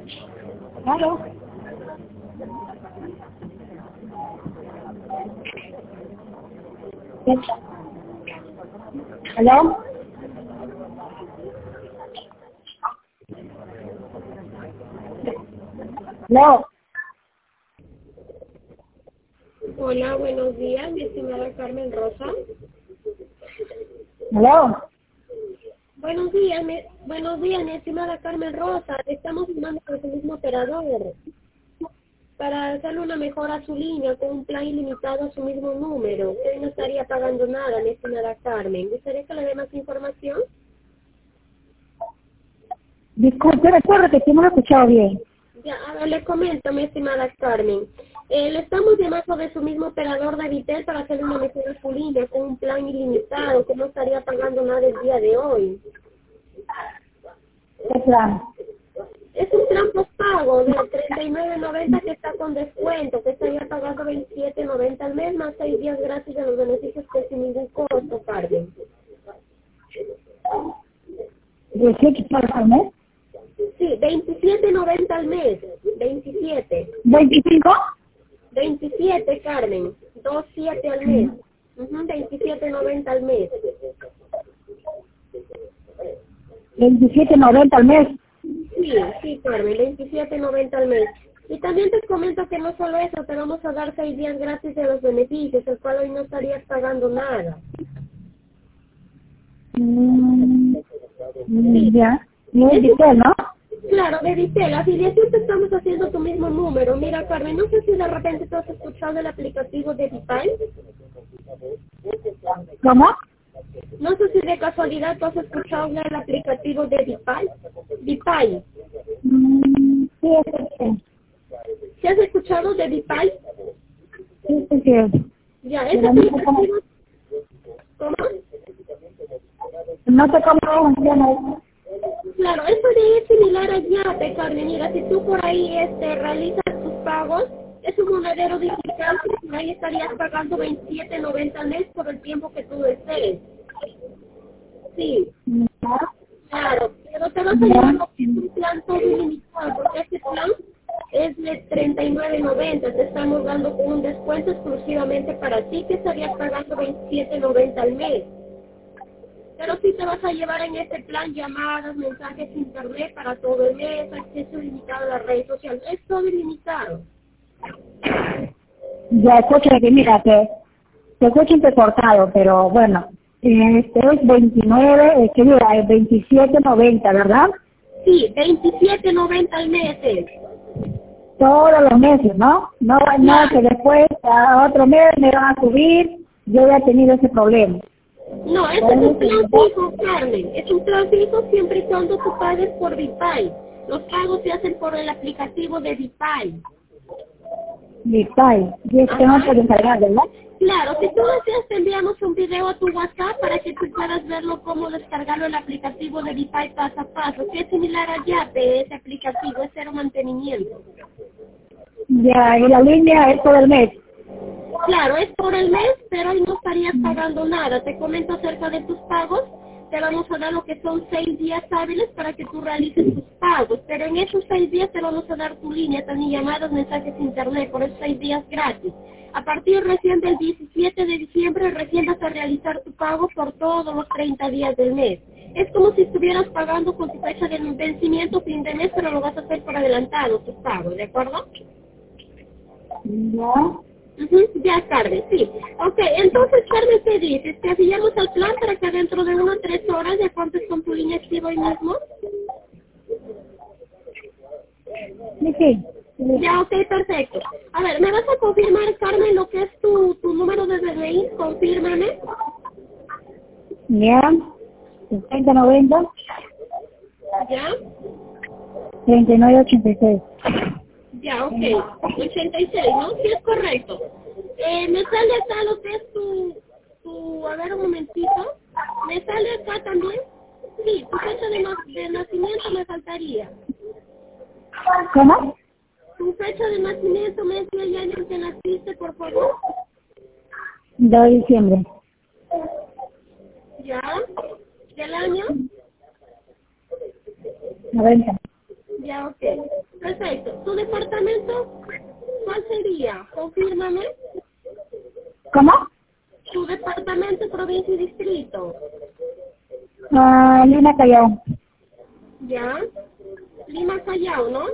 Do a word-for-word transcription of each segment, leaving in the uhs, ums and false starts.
Claro. ¿Aló? No. Hola, buenos días, mi estimada Carmen Rosa. ¿Aló? Buenos días, mi, buenos días, mi estimada Carmen Rosa. Estamos llamando con su mismo operador para hacerle una mejora a su línea con un plan ilimitado a su mismo número. Usted no estaría pagando nada, mi estimada Carmen. ¿Gustaría que le dé más información? Disculpe, recuerda que no lo he escuchado bien. Ya, ahora le comento, mi estimada Carmen. Eh, le estamos llamando de su mismo operador de Vitel para hacerle una mejora a su línea con un plan ilimitado que no estaría pagando nada el día de hoy. ¿Qué plan? Es un plan postpago de treinta y nueve noventa que está con descuento, que estaría pagando veintisiete noventa al mes, más seis días gratis de los beneficios que sin ningún costo, Carmen. ¿dieciocho para al mes? Sí, veintisiete noventa al mes, veintisiete. ¿veinticinco? veintisiete, Carmen, veintisiete al mes, uh-huh, veintisiete noventa al mes. veintisiete noventa al mes. Sí, sí, Carmen, veintisiete noventa al mes. Y también te comento que no solo eso, te vamos a dar seis días gratis de los beneficios, el cual hoy no estarías pagando nada. Mm, Sí. ya. Y es Vitel, ¿no? Claro, de Vitel, afiliación te estamos haciendo tu mismo número. Mira, Carmen, no sé si de repente tú has escuchado el aplicativo de Vipay. ¿Cómo? No sé si de casualidad tú has escuchado el aplicativo de Vipay. Vipay. Mm, sí, es Vitel. ¿Sí has escuchado de Vipay? Sí, sí, sí. Ya, ese Pero no sé cómo, aplicativo... ¿Cómo? no sé cómo funciona eso. Claro, eso de es similar a Yape, Carmen. Mira, si tú por ahí este, realizas tus pagos, es un monedero digital, por ahí estarías pagando veintisiete noventa al mes por el tiempo que tú desees. Sí, Ya, claro, pero te vas a ya. llevar lo que es un plan todo ilimitado, porque este plan es de treinta y nueve noventa, te estamos dando un descuento exclusivamente para ti, que estarías pagando veintisiete noventa al mes. Pero sí te vas a llevar en este plan llamadas, mensajes, internet para todo el mes, acceso ilimitado a las redes sociales. Es todo ilimitado. Ya, escucha que mira, que te escucho intercortado, pero bueno, este es veintinueve, es que mira, es veintisiete noventa, ¿verdad? Sí, veintisiete noventa al mes es. Todos los meses, ¿no? No, no, que Claro. después a otro mes me van a subir, yo ya he tenido ese problema. No, este es un plan fijo, Carmen. Es un plan fijo siempre y cuando tú pagues por Vipay. Los pagos se hacen por el aplicativo de Vipay. Vipay, y es que no Ajá. puedo encargar, ¿verdad? Claro, si tú deseas te enviamos un video a tu WhatsApp para que tú puedas verlo cómo descargarlo el aplicativo de Vipay paso a paso, que es similar a Yape, ese aplicativo, es cero mantenimiento. Ya, y la línea es por el mes. Claro, es por el mes, pero ahí no estarías pagando nada. Te comento acerca de tus pagos. Te vamos a dar lo que son seis días hábiles para que tú realices tus pagos. Pero en esos seis días te vamos a dar tu línea, también llamadas, mensajes, internet, por esos seis días gratis. A partir recién del diecisiete de diciembre, recién vas a realizar tu pago por todos los treinta días del mes. Es como si estuvieras pagando con tu fecha de vencimiento fin de mes, pero lo vas a hacer por adelantado, tus pagos, ¿de acuerdo? Ya. Ujú, ya, Carmen, sí. Ok, entonces, Carmen, ¿qué dices? ¿Te afiliamos al plan para que dentro de unas tres horas ya cuentes con tu línea activa hoy mismo? Sí, sí. Sí. Ya, ok, perfecto. A ver, ¿me vas a confirmar, Carmen, lo que es tu, tu número de D N I? Confírmame. Ya. sesenta noventa, ¿Ya? treinta y nueve ochenta y seis. Ya, ok. ochenta y seis, ¿no? Sí, es correcto. Eh, me sale acá lo que es tu, tu, a ver un momentito. ¿Me sale acá también? Sí, tu fecha de, na- de nacimiento me faltaría. ¿Cómo? Tu fecha de nacimiento, mes y año en que naciste, por favor. dos de diciembre. ¿Ya? ¿Del año? noventa. Ya, ok. Perfecto. ¿Tu departamento cuál sería? Confírmame. ¿Cómo? ¿Tu departamento, provincia y distrito? Ah, Lima Callao. Ya. Lima, Callao, ¿no?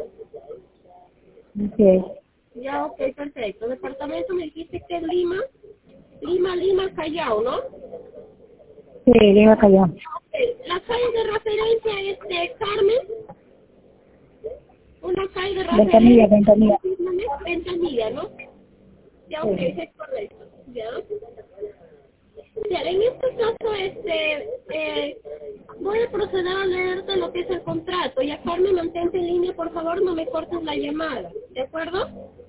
Sí. Ya, ok, perfecto. Departamento me dijiste que es Lima. Lima, Lima, Callao, ¿no? Sí, Lima Callao. Okay. La calle de referencia es de Carmen. Una calle de Ventanilla, referencia. ventanilla. Ventanilla, ¿no? Ya, ok, Sí. es correcto. Ya. Ya, en este caso, este, eh, voy a proceder a leerte lo que es el contrato. Y a Carmen, mantente en línea, por favor, no me cortes la llamada. ¿De acuerdo?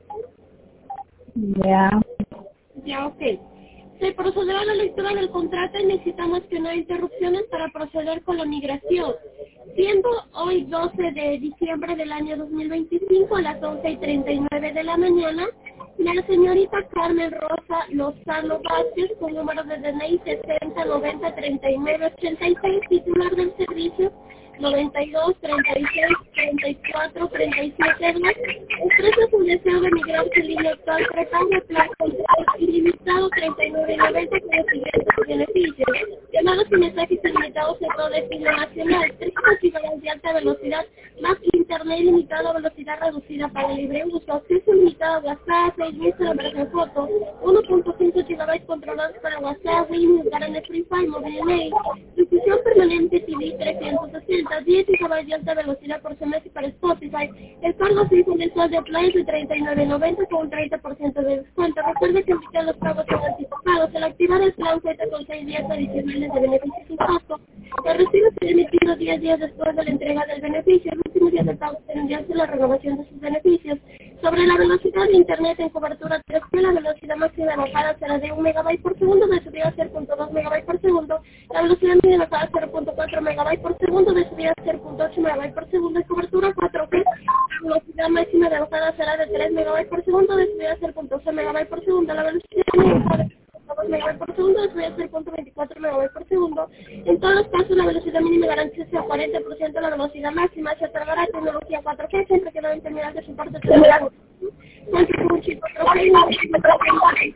Ya. Ya, ok. Se procederá a la lectura del contrato y necesitamos que no haya interrupciones para proceder con la migración. Siendo hoy doce de diciembre del año dos mil veinticinco a las once y treinta y nueve de la mañana, la señorita Carmen Rosa Lozano Vázquez, con número de D N I sesenta noventa treinta y nueve ochenta y seis, titular del servicio noventa y dos treinta y seis treinta y cuatro treinta y siete, expresa su deseo de migrar su línea actual prepago plan contrato ilimitado treinta y nueve noventa con los siguientes beneficios: llamados y mensajes ilimitados en todo destino nacional, tres gigabytes de alta velocidad más internet ilimitado a velocidad reducida para libre uso, acceso limitado a WhatsApp, seis meses de versión foto, uno punto cinco gigabytes controlados para WhatsApp, Windows, Garant Free File, Mobile Mail, difusión permanente T V trescientos sesenta, diez gigabytes de alta velocidad por semestre para Spotify. El cargo fijo mensual de Play de treinta y nueve noventa con un treinta por ciento de descuento. Recuerde que invitar los pagos son anticipados. Al activar el plan cuenta con seis días adicionales de beneficios sin costo. El recibo será emitido diez días después de la entrega del beneficio. El último día del pago será enviarse la renovación de sus beneficios. Sobre la velocidad de internet en cobertura tres G, la velocidad máxima bajada será de un megabyte por segundo, de subida a cero punto dos megabytes por segundo. La velocidad media bajada cero punto cuatro megabytes por segundo, de subida a cero punto ocho megabytes por segundo. En cobertura cuatro G, la velocidad máxima de bajada será de tres megabytes por segundo, de subida a cero punto ocho megabytes por segundo. La velocidad media bajada dos megabytes por segundo, de subida a cero punto veinticuatro megabytes por segundo. En todos los casos, la velocidad mínima garantiza sea cuarenta por ciento de la velocidad máxima. Se otorgará tecnología cuatro G siempre que deben terminar de su parte terminal. Cuenta con un chip cuatro G y un chip cuatro G.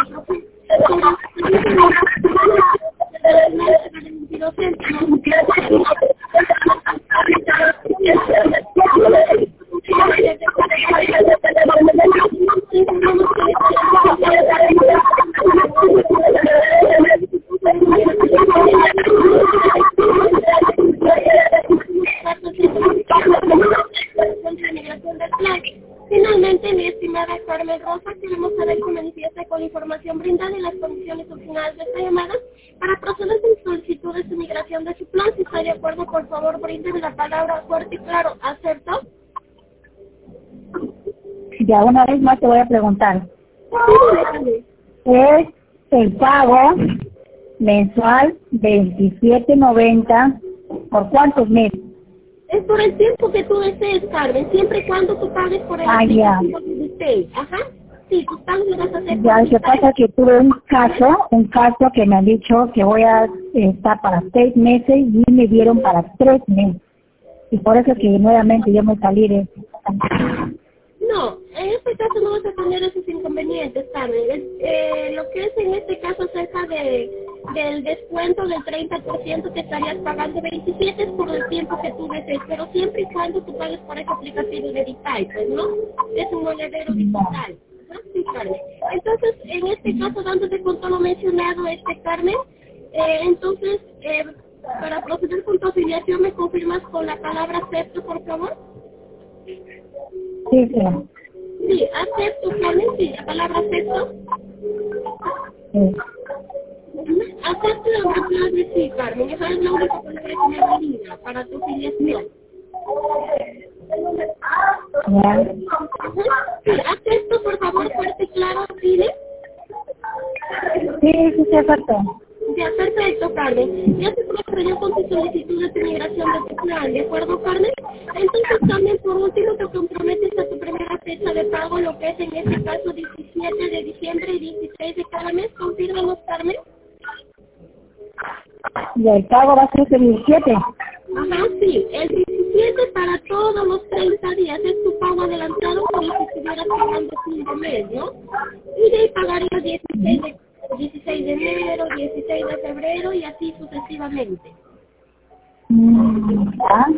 Finalmente, mi estimada Carmen Rosa, queremos saber cómo manifiesta con la información brindada y las condiciones opcionales de esta llamada para proceder con solicitud de su migración de su plan. Si está de acuerdo, por favor, bríndeme la palabra fuerte y claro. ¿Acepto? Ya una vez más te voy a preguntar. Es el pago mensual veintisiete noventa, ¿por cuántos meses? Es por el tiempo que tú desees, Carmen, siempre y cuando tú pagues por el Ah, ya. de usted. Ajá. Sí, tus pagos lo vas a hacer Ya, por lo que pasa es que tuve un caso, un caso que me han dicho que voy a estar para seis meses y me dieron para tres meses. Y por eso es que nuevamente yo me salí de... No, en este caso no vas a tener esos inconvenientes, Carmen. Es, eh, lo que es en este caso acerca de, del descuento del treinta por ciento que estarías pagando veintisiete es por el tiempo que tú desees, pero siempre y cuando tú pagues por ese aplicativo de digital, pues, ¿no? Es un monedero digital. ¿No? Sí, Carmen. Entonces, en este caso, dándote con todo lo mencionado, este Carmen, eh, entonces, eh, para proceder con tu afiliación, ¿me confirmas con la palabra acepto, por favor? Sí, sí. Sí, acepto, Carmen, sí, la palabra acepto. Sí. Acepto la palabra de sí, Carmen, esa es la única palabra que me valida para tu afiliación. Ya. Sí, acepto, por favor, fuerte y claro, dile. Sí, sí, sí, exacto. Ya, perfecto, Carmen. Ya se procedió con tu solicitud de tu migración de tu plan, ¿de acuerdo, Carmen? Entonces, Carmen, por último, te comprometes a tu primera fecha de pago, lo que es en este caso diecisiete de diciembre y dieciséis de cada mes. ¿Confírmanos, Carmen? Y el pago va a ser el diecisiete. Ajá, sí. El diecisiete para todos los treinta días es tu estarás pagando fin de mes, ¿no? Y de ahí pagarías dieciséis de, dieciséis de enero, dieciséis de febrero y así sucesivamente. Mm, ¿ya?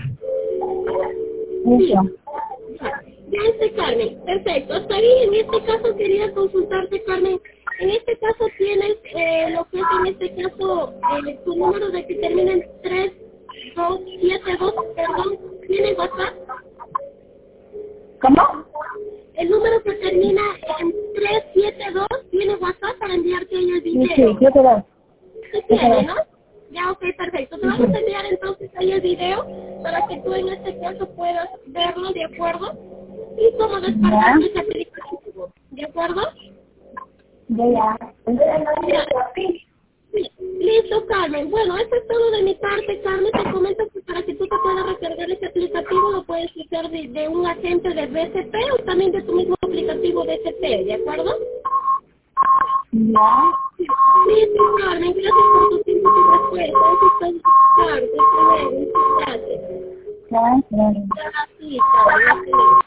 Sí. Eso. Ya este, Carmen, perfecto. Hasta ahí en este caso quería consultarte, Carmen. En este caso tienes eh, lo que es en este caso eh, tu número de que termina en tres dos siete dos, perdón, ¿tienes WhatsApp? ¿Cómo? El número que termina en tres siete dos tiene WhatsApp para enviarte ahí el Sí, video. sí, yo te doy. Sí Yo te tiene, doy. ¿no? Ya, ok, perfecto. Te Sí, vamos sí. a enviar entonces ahí el video para que tú en este caso puedas verlo, ¿de acuerdo? Y cómo descargar Ya. ese aplicativo, ¿de acuerdo? Ya, ya. Mira, sí. Listo, Carmen. Bueno, eso es todo de mi parte, Carmen. Te comento que para que tú te puedas recargar ese aplicativo lo puedes hacer de, de un agente de B C P o también de tu mismo aplicativo B C P, ¿de acuerdo? Ya. Listo, Carmen. Gracias por tu tiempo y tu respuesta. Eso es todo. Claro, hasta luego. Muchas gracias. Ya, ya. Gracias, Carmen. Hasta luego.